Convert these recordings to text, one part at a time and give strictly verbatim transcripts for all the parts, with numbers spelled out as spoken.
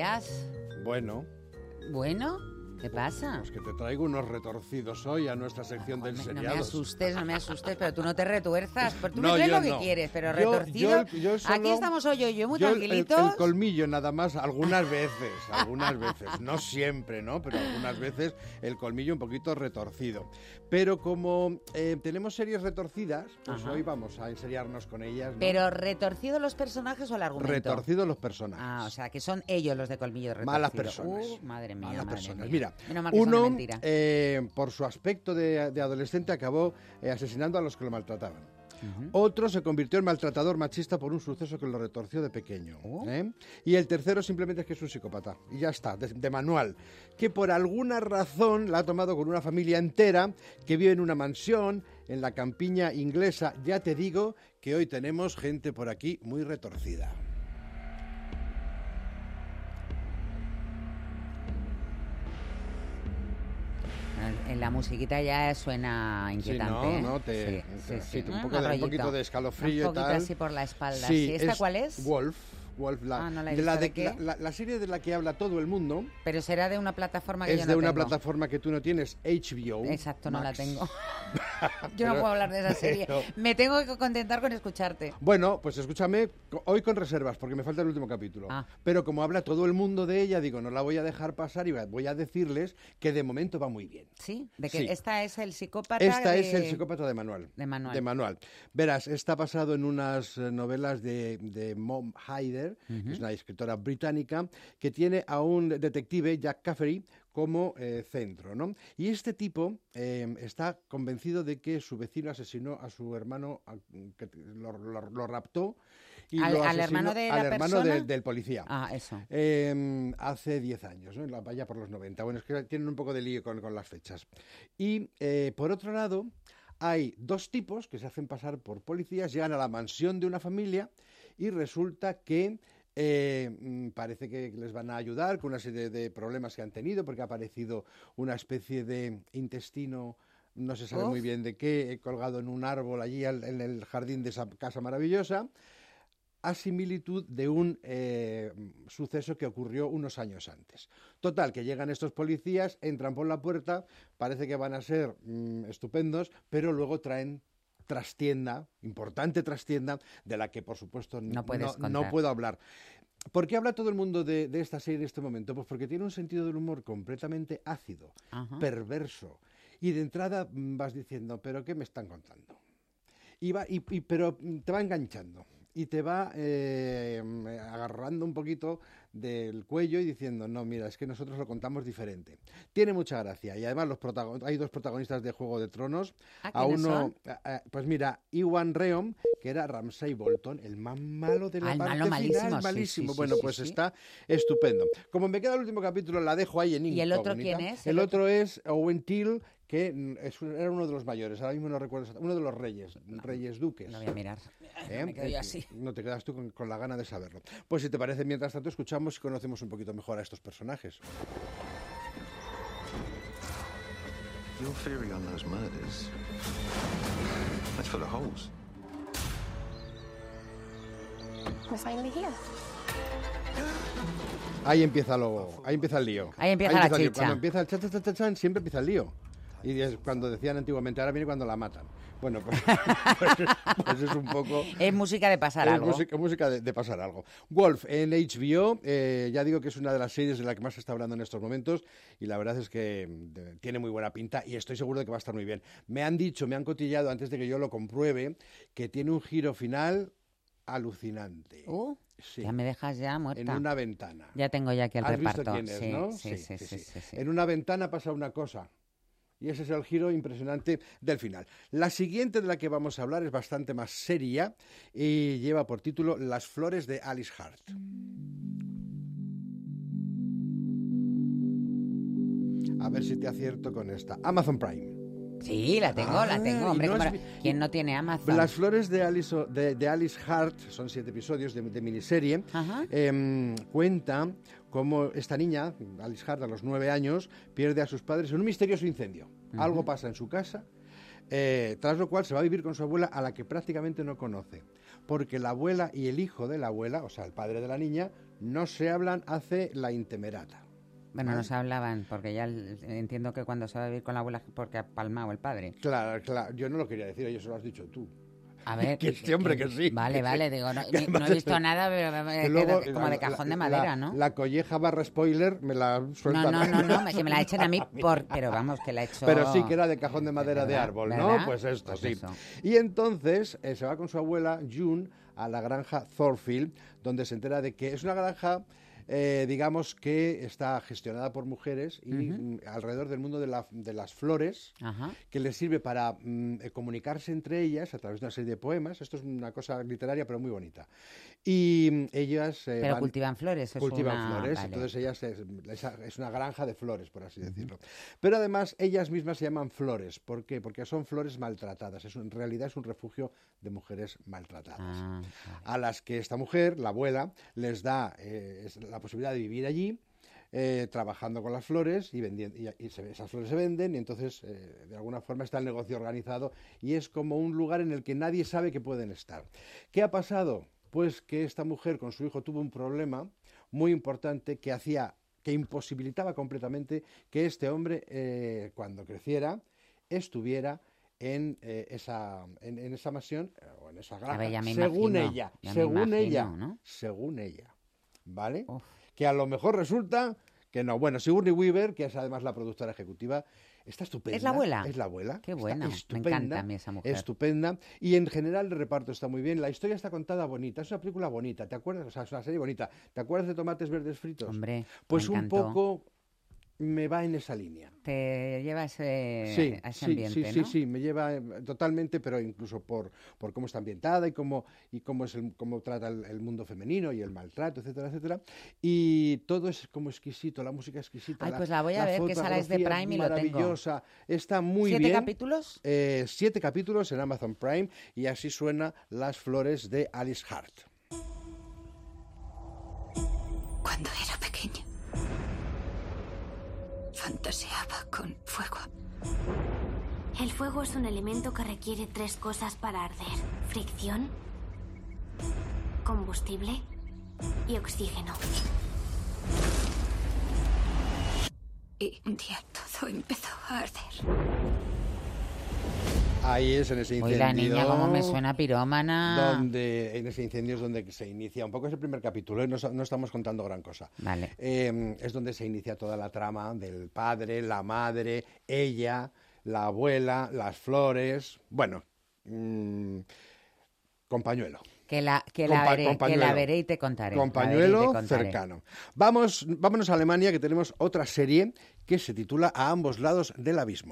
días. Bueno. ¿Bueno? ¿Qué pasa? Pues que te traigo unos retorcidos hoy a nuestra sección del no, seriados. no me asustes, no me asustes, pero tú no te retuerzas. Pero tú no, me traes lo que no. quieres, pero yo, retorcido. Yo, yo solo, aquí estamos hoy yo, yo muy yo tranquilitos. El, el colmillo nada más, algunas veces, algunas veces. No siempre, ¿no? Pero algunas veces el colmillo un poquito retorcido. Pero como eh, tenemos series retorcidas, pues Ajá. hoy vamos a enseriarnos con ellas, ¿no? ¿Pero retorcido los personajes o el argumento? Retorcido los personajes. Ah, o sea, que son ellos los de colmillo retorcido. Malas personas. Uh, madre mía, Malas madre personas. Mía. Mira, uno, eh, por su aspecto de, de adolescente, acabó eh, asesinando a los que lo maltrataban. Uh-huh. Otro se convirtió en maltratador machista por un suceso que lo retorció de pequeño. Uh. ¿eh? Y el tercero simplemente es que es un psicópata. Y ya está, de, de manual. Que por alguna razón la ha tomado con una familia entera que vive en una mansión en la campiña inglesa. Ya te digo que hoy tenemos gente por aquí muy retorcida. En la musiquita ya suena inquietante. Sí, no, no, te, sí, te, sí, sí. un, poco de, un poquito de escalofrío y tal. Un poquito así por la espalda. Sí, sí. ¿Esta es cuál es? Wolf. Wolf, la, ah, no la, de la, de, ¿de la, la, la serie de la que habla todo el mundo. Pero será de una plataforma que es yo no de una tengo. plataforma que tú no tienes, H B O. Exacto, Max. no la tengo. Yo pero, no puedo hablar de esa serie. Pero, me tengo que contentar con escucharte. Bueno, pues escúchame hoy con reservas, porque me falta el último capítulo. Ah. Pero como habla todo el mundo de ella, digo, no la voy a dejar pasar y voy a decirles que de momento va muy bien. Sí, de que sí. esta es el psicópata. Esta de... es el psicópata de manual. De manual. De manual. Verás, está basado en unas novelas de, de Mom Hyder, uh-huh. que es una escritora británica, que tiene a un detective, Jack Caffery, como eh, centro, ¿no? Y este tipo eh, está convencido de que su vecino asesinó a su hermano, a, que lo, lo, lo raptó y ¿Al, lo asesinó al hermano, de al la hermano de, del policía. Ah, eso. Eh, hace diez años, ¿no? Vaya por los noventa. Bueno, es que tienen un poco de lío con, con las fechas. Y, eh, por otro lado, hay dos tipos que se hacen pasar por policías, llegan a la mansión de una familia y resulta que Eh, parece que les van a ayudar con una serie de problemas que han tenido porque ha aparecido una especie de intestino, no se sabe Uf. muy bien de qué, colgado en un árbol allí en el jardín de esa casa maravillosa, a similitud de un eh, suceso que ocurrió unos años antes. Total, que llegan estos policías, entran por la puerta, parece que van a ser mmm, estupendos, pero luego traen trastienda, importante trastienda, de la que por supuesto no, no, no puedo hablar. ¿Por qué habla todo el mundo de, de esta serie en este momento? Pues porque tiene un sentido del humor completamente ácido, Ajá. perverso, y de entrada vas diciendo, ¿pero qué me están contando? Y va, y, y, pero te va enganchando y te va eh, agarrando un poquito del cuello y diciendo, no, mira, es que nosotros lo contamos diferente. Tiene mucha gracia y además los protagon- hay dos protagonistas de Juego de Tronos. ¿A, a uno, son? A, a, pues mira, Iwan Rheon, que era Ramsay Bolton, el más malo de la ah, parte malo, final, malísimo. malísimo. Sí, sí, bueno, sí, pues sí. está estupendo. Como me queda el último capítulo, la dejo ahí en incógnita. ¿Y el otro quién es? El, el otro, otro es Owen Teale, que es, era uno de los mayores, ahora mismo no recuerdo, uno de los reyes, no, reyes duques. No voy a mirar, ¿Eh? me quedo yo así. No te quedas tú con, con la gana de saberlo. Pues si te parece, mientras tanto, escuchamos y conocemos un poquito mejor a estos personajes. Your theory on those murders, that's full of holes. We're finally here. Ahí empieza lo, ahí empieza el lío. Ahí empieza, ahí empieza la el lío. chicha. Cuando empieza el cha, cha, cha, cha, cha, siempre empieza el lío. Y es cuando decían antiguamente, ahora viene cuando la matan. Bueno, pues, pues, pues es un poco... Es música de pasar es algo. Música, música de, de pasar algo. Wolf en H B O, eh, ya digo que es una de las series de la que más se está hablando en estos momentos y la verdad es que de, tiene muy buena pinta y estoy seguro de que va a estar muy bien. Me han dicho, me han cotillado antes de que yo lo compruebe, que tiene un giro final alucinante. Uh. Sí. Ya me dejas ya muerta. En una ventana. Ya tengo ya aquí el ¿Has reparto. visto quién es, sí, ¿no? Sí sí sí, sí, sí, sí. En una ventana pasa una cosa. Y ese es el giro impresionante del final. La siguiente de la que vamos a hablar es bastante más seria y lleva por título Las flores de Alice Hart. A ver si te acierto con esta. Amazon Prime. Sí, la tengo, ah, la tengo. Hombre, no es... ¿quién no tiene Amazon? Las flores de Alice, de, de Alice Hart, son siete episodios de, de miniserie, eh, cuenta cómo esta niña, Alice Hart, a los nueve años, pierde a sus padres en un misterioso incendio. Uh-huh. Algo pasa en su casa, eh, tras lo cual se va a vivir con su abuela, a la que prácticamente no conoce, porque la abuela y el hijo de la abuela, o sea, el padre de la niña, no se hablan hace la intemerata. Bueno, ¿Vale? no se hablaban, porque ya el- entiendo que cuando se va a vivir con la abuela es porque ha palmado el padre. Claro, claro, yo no lo quería decir, ellos se lo has dicho tú. A ver... Que sí, hombre, que sí. Vale, Que vale, sí. digo, no, Que ni- no además he visto esto- nada, pero Que es que luego, de- como la- de cajón la- de madera, la- ¿no? La colleja barra spoiler me la No, sueltan. no, no, no, me- que me la echen a mí por... Pero vamos, que la he hecho... Pero sí que era de cajón de madera de ¿Verdad? árbol, ¿Verdad? ¿no? Pues esto, Pues sí. eso. Y entonces eh, se va con su abuela, June, a la granja Thorfield, donde se entera de que es una granja, eh, digamos, que está gestionada por mujeres y mm, alrededor del mundo de, la- de las flores, Ajá. que les sirve para mm, eh, comunicarse entre ellas a través de una serie de poemas. Esto es una cosa literaria, pero muy bonita. Y mm, ellas... eh, Pero van- cultivan flores, es cultivan una... flores, vale. entonces ellas es, esa- es una granja de flores, por así decirlo. Pero además ellas mismas se llaman flores. ¿Por qué? Porque son flores maltratadas. Es, un- en realidad es un refugio de mujeres maltratadas. Ah, vale. A las que esta mujer, la abuela, les da eh, es la posibilidad de vivir allí, eh, trabajando con las flores y, vendiendo, y, y se- esas flores se venden y entonces eh, de alguna forma está el negocio organizado y es como un lugar en el que nadie sabe que pueden estar. ¿Qué ha pasado? Pues que esta mujer con su hijo tuvo un problema muy importante que hacía, que imposibilitaba completamente que este hombre, eh, cuando creciera, estuviera en, eh, esa, en, en esa mansión eh, o en esa granja, ver, ya me según imagino, ella, ya me según imagino, ella, ¿no? según ella, ¿vale? Uf. Que a lo mejor resulta que no. Bueno, Sigourney Weaver, que es además la productora ejecutiva, está estupenda. ¿Es la abuela? Es la abuela. Qué está buena, me estupenda, encanta a mí esa mujer. Estupenda. Y en general el reparto está muy bien. La historia está contada bonita. Es una película bonita, ¿te acuerdas? O sea, es una serie bonita. ¿Te acuerdas de Tomates Verdes Fritos? Hombre, Pues me un encantó. poco me va en esa línea. Te lleva a ese, Sí, a ese sí, ambiente, sí, ¿no? sí, sí, me lleva eh, totalmente, pero incluso por, por cómo está ambientada y cómo, y cómo, es el, cómo trata el, el mundo femenino y el maltrato, etcétera, etcétera. Y todo es como exquisito, la música exquisita. Ay, pues la voy a ver, que esa es de fotografía Prime y lo tengo. maravillosa, está muy ¿Siete bien. capítulos? Eh, siete capítulos en Amazon Prime y así suena Las flores de Alice Hart. Cuando era pequeña, fantaseaba con fuego. El fuego es un elemento que requiere tres cosas para arder: fricción, combustible y oxígeno. Y un día todo empezó a arder. Ahí es en ese Uy, incendio. la niña, cómo me suena pirómana. Donde, en ese incendio es donde se inicia, un poco es el primer capítulo, ¿eh? no, no estamos contando gran cosa. Vale. Eh, es donde se inicia toda la trama del padre, la madre, ella, la abuela, las flores, bueno, mmm, con pañuelo. Que la, que, Con la pa- veré, con que pañuelo. la veré y te contaré. Con La veré y te pañuelo contaré. cercano. Vamos, vámonos a Alemania, que tenemos otra serie que se titula A ambos lados del abismo.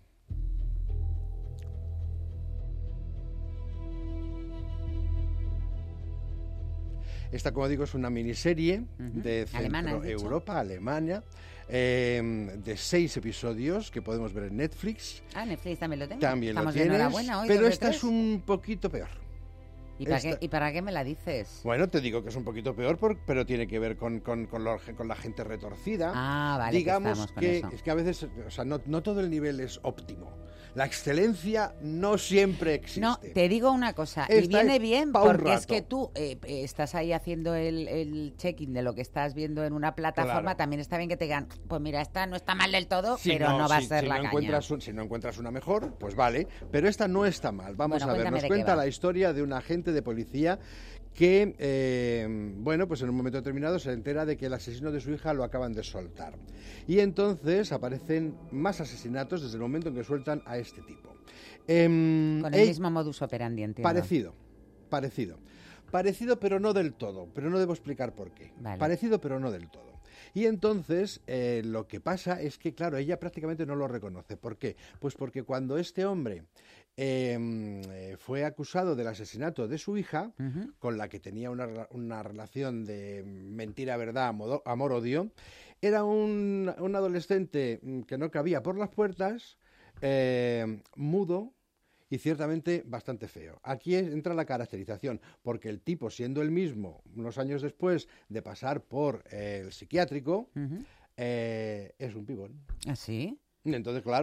Esta, como digo, es una miniserie Ujú. de Alemana, Centro has dicho. Europa, Alemania, eh, de seis episodios que podemos ver en Netflix. Ah, Netflix también lo tengo. También Estamos lo de tienes, enhorabuena hoy. pero dos de esta es tres. un poquito peor. ¿Y para, esta- qué, ¿Y para qué me la dices? Bueno, te digo que es un poquito peor, por- pero tiene que ver con, con, con, lo- con la gente retorcida. Ah, vale, que Digamos estamos con que, eso. es que a veces, o sea, no, no todo el nivel es óptimo. La excelencia no siempre existe. No, te digo una cosa, y Esta viene es bien, pa' un porque es rato. que tú eh, eh, estás ahí haciendo el, el check-in de lo que estás viendo en una plataforma, Claro. también está bien que te digan, pues mira, esta no está mal del todo, Si pero no, va si- a ser si la no caña. encuentras un- si no encuentras una mejor, pues vale. Pero esta no está mal. Vamos Bueno, a ver, cuéntame nos de qué cuenta va. la historia de un agente de policía que, eh, bueno, pues en un momento determinado se entera de que el asesino de su hija lo acaban de soltar. Y entonces aparecen más asesinatos desde el momento en que sueltan a este tipo. Em, Con el ell- mismo modus operandi, entiendo. Parecido, parecido. Parecido, pero no del todo. Pero no debo explicar por qué. Vale. Parecido, pero no del todo. Y entonces eh, lo que pasa es que, claro, ella prácticamente no lo reconoce. ¿Por qué? Pues porque cuando este hombre eh, eh, fue acusado del asesinato de su hija, Ujú. con la que tenía una, rela- una relación de mentira-verdad, amodo- amor-odio, era un, un adolescente mm, que no cabía por las puertas, eh, mudo, y ciertamente bastante feo. Aquí es- entra la caracterización, porque el tipo, siendo el mismo, unos años después de pasar por eh, el psiquiátrico, Ujú. eh, es un pibón. ¿Ah, sí? Entonces, claro,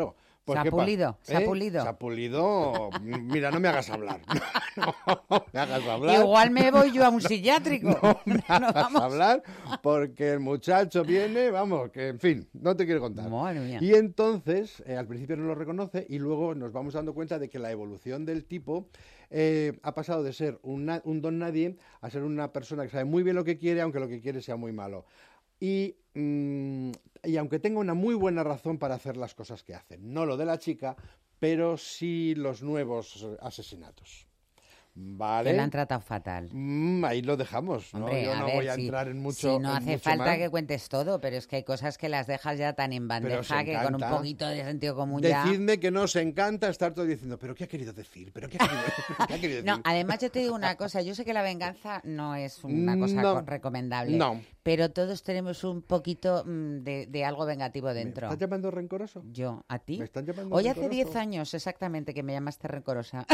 Pues, ¿Se ha ¿qué pa- pulido? ¿Se ha ¿Eh? pulido? Se ha pulido. Mira, no me hagas hablar. No me hagas hablar. Igual me voy yo a un psiquiátrico. No me No, hagas vamos. hablar porque el muchacho viene, vamos, que en fin, no te quiero contar. Madre mía. Y entonces, eh, al principio no lo reconoce y luego nos vamos dando cuenta de que la evolución del tipo eh, ha pasado de ser un, na- un don nadie a ser una persona que sabe muy bien lo que quiere, aunque lo que quiere sea muy malo. Y, mm, y aunque tenga una muy buena razón para hacer las cosas que hace, no lo de la chica, pero sí los nuevos asesinatos. ¿Vale? Que la han tratado fatal. Mm, ahí lo dejamos, ¿no? Hombre, Yo a no ver, voy a si- entrar en mucho si no en hace mucho falta más. que cuentes todo, pero es que hay cosas que las dejas ya tan en Pero os bandeja que con un encanta. poquito de sentido común ya... Decidme que nos encanta estar todo diciendo, ¿pero qué ha querido decir? ¿Pero qué ha querido, qué ha querido decir? No, además yo te digo una cosa, yo sé que la venganza no es una cosa No. co- recomendable, No. pero todos tenemos un poquito mm, de, de algo vengativo ¿Me dentro. estás llamando rencoroso? Yo, ¿a ti? ¿Me están llamando Hoy hace rencoroso? diez años exactamente que me llamaste rencorosa.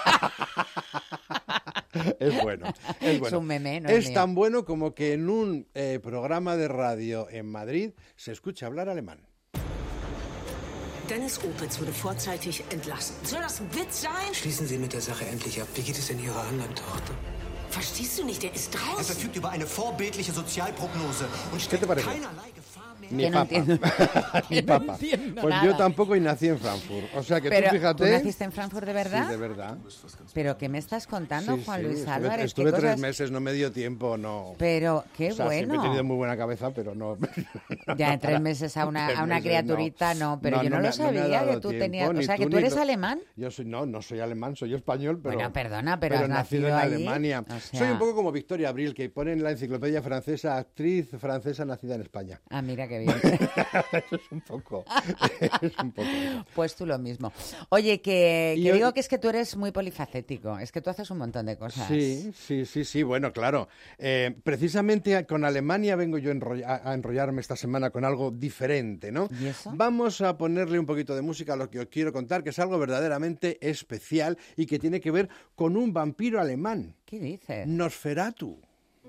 Es bueno, es bueno. Es un meme, no Es es mío. tan bueno como que en un eh, programa de radio en Madrid se escucha hablar alemán. Dennis Opitz wurde vorzeitig entlassen. Soll das ein Witz sein? Schließen Sie mit der Sache endlich ab. Wie geht es denn Ihrer anderen Tochter? Verstehst du nicht? Der ist Er draußen. verfügt über eine vorbildliche Sozialprognose und te stellt parece? keinerlei Gefahr mehr. Ni Que no papa. entiendo. Ni Que no papa. entiendo Pues nada. yo tampoco y nací en Frankfurt. O sea que Pero, tú fíjate. ¿tú naciste en Frankfurt de verdad? Sí, de verdad. ¿Pero qué me estás contando, Sí, Juan sí, Luis estuve, Álvarez? ¿Qué estuve tres cosas? meses, no me dio tiempo, no. Pero qué O sea, siempre he bueno. tenido muy buena cabeza, pero no. Ya en tres meses a una, Tres a una meses, criaturita no, pero yo no, me- lo me ha sabía dado que tú tiempo, tenías... O ni sea, que tú ni eres lo- alemán. Yo soy, no, no soy alemán, soy español, pero... Bueno, perdona, pero has nacido nacido en allí, Alemania. o sea- Soy un poco como Victoria Abril, que pone en la enciclopedia francesa, actriz francesa nacida en España. Ah, mira qué bien. Eso es un poco... es un poco... Pues tú lo mismo. Oye, que, Y que hoy- digo que es que tú eres muy polifacético. Es que tú haces un montón de cosas. Sí, sí, sí, sí, bueno, claro. Eh, precisamente con Alemania vengo yo enroll- a, a enrollarme esta semana con algo diferente, ¿no? ¿Y eso? Vamos a ponerle un poquito de música a lo que os quiero contar, que es algo verdaderamente especial y que tiene que ver con un vampiro alemán, ¿Qué dices? Nosferatu.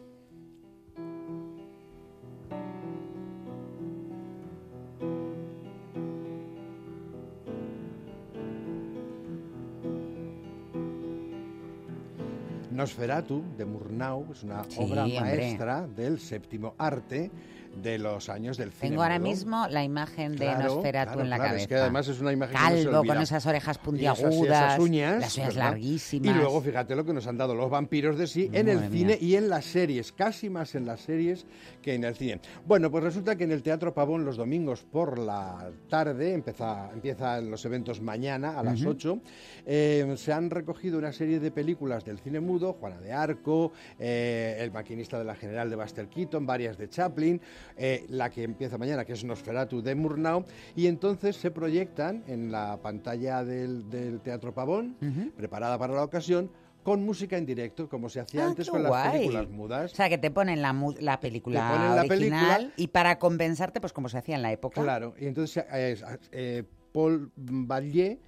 Nosferatu, de Murnau, es una Sí, obra hombre. maestra del séptimo arte de los años del cine Tengo ahora mudo. mismo la imagen de Claro, Nosferatu claro, en la claro, cabeza. es que además es una imagen que no se Calvo, olvida. con esas orejas Y esas- puntiagudas, y esas uñas, las uñas ¿verdad? larguísimas. Y luego fíjate lo que nos han dado los vampiros de sí en Madre el cine mía. y en las series, casi más en las series que en el cine. Bueno, pues resulta que en el Teatro Pavón los domingos por la tarde, empieza, empiezan los eventos mañana a las ocho, eh, se han recogido una serie de películas del cine mudo, Juana de Arco, eh, El maquinista de la General de Buster Keaton, varias de Chaplin, eh, la que empieza mañana, que es Nosferatu de Murnau, y entonces se proyectan en la pantalla del, del Teatro Pavón, preparada para la ocasión, con música en directo, como se hacía Ah, antes qué con las guay. películas mudas. O sea, que te ponen la, mu- la película Te ponen la original película. y para compensarte, pues como se hacía en la época. Claro, y entonces eh, eh, Paul Vallier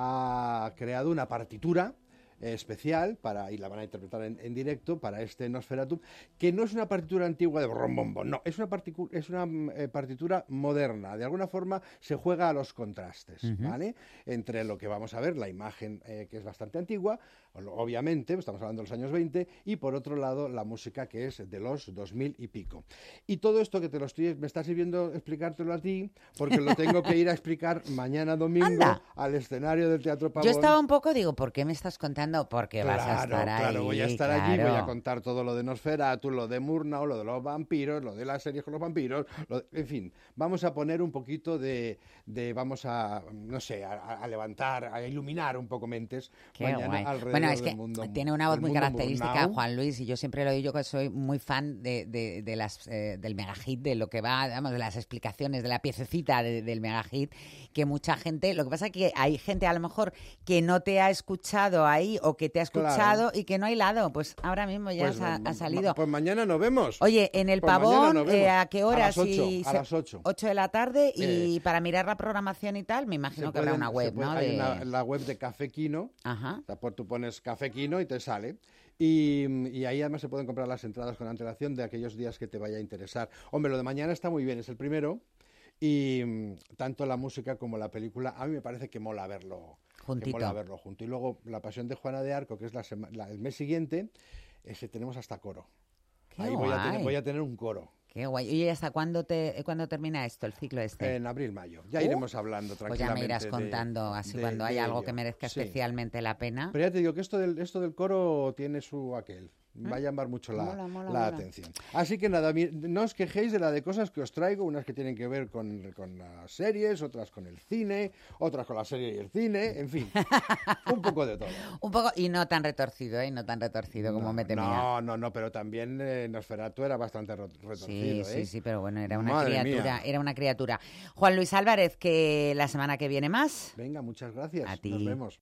ha creado una partitura eh, especial para, y la van a interpretar en, en directo para este Nosferatu, que no es una partitura antigua de brom, bom, bom, no, es una, particu- es una mm, eh, partitura moderna. De alguna forma se juega a los contrastes, ¿vale? Entre lo que vamos a ver, la imagen eh, que es bastante antigua, o lo- obviamente, estamos hablando de los años veinte, y por otro lado la música que es de los dos mil y pico. Y todo esto que te lo estoy, me está sirviendo explicártelo a ti, porque lo tengo que ir a explicar mañana domingo Anda. al escenario del Teatro Pavón. Yo estaba un poco, digo, ¿por qué me estás contando? Porque vas a estar ahí. Claro, voy a estar allí, voy a claro. contar todo lo de Nosferatu, lo de Murnau, lo de los vampiros, lo de las series con los vampiros, lo de- en fin, vamos a poner un poquito de, de vamos a, no sé, a, a levantar, a iluminar un poco mentes Qué mañana guay. alrededor Bueno, es del que mundo. tiene una voz del muy mundo característica, Murnau. Juan Luis, y yo siempre lo digo que soy muy fan de, de, de las, eh, del megahit, de lo que va, digamos, de las explicaciones, de la piececita de- del megahit, que mucha gente, lo que pasa es que hay gente a lo mejor que no te ha escuchado ahí o que te ha escuchado Claro. y que no ha hilado, pues ahora mismo ya Pues, ha, ma- ha salido. Pues mañana nos vemos. Oye, en el Pues mañana Pavón, nos vemos. eh, ¿a qué hora? A las ocho, Si a se- las ocho. ocho de la tarde y Eh, para mirar la programación y tal, me imagino que habrá pueden- una se web, puede- ¿no? Hay De- una- la web de Café Quino. Ajá. O sea, pues tú pones Café Quino y te sale. Y, y ahí además se pueden comprar las entradas con antelación de aquellos días que te vaya a interesar. Hombre, lo de mañana está muy bien, es el primero. Y mm, tanto la música como la película, a mí me parece que mola verlo, que Juntito. mola verlo junto. Y luego La Pasión de Juana de Arco, que es la sema- la- el mes siguiente, ese tenemos hasta coro. Qué Ahí voy a, tener, guay. voy a tener un coro. Qué guay. ¿Y hasta cuándo, te, cuándo termina esto, el ciclo este? En abril, mayo. Ya Uh, iremos hablando Pues ya tranquilamente. me irás de- contando, así de- cuando de haya algo ello. que merezca Sí. especialmente la pena. Pero ya te digo que esto del, esto del coro tiene su aquel. Va a llamar mucho la, Mola, mola, la mola. atención. Así que nada, mi- no os quejéis de la de cosas que os traigo, unas que tienen que ver con, con las series, otras con el cine, otras con la serie y el cine, en fin, un poco de todo. Un poco, y no tan retorcido, ¿eh? No tan retorcido como no, me temía. No, no, no, pero también eh, Nosferatu era bastante ro- Sí, retorcido, sí, ¿eh? sí, pero bueno, era una Madre criatura, mía. era una criatura. Juan Luis Álvarez, que la semana que viene más. Venga, muchas gracias. A ti. Nos vemos.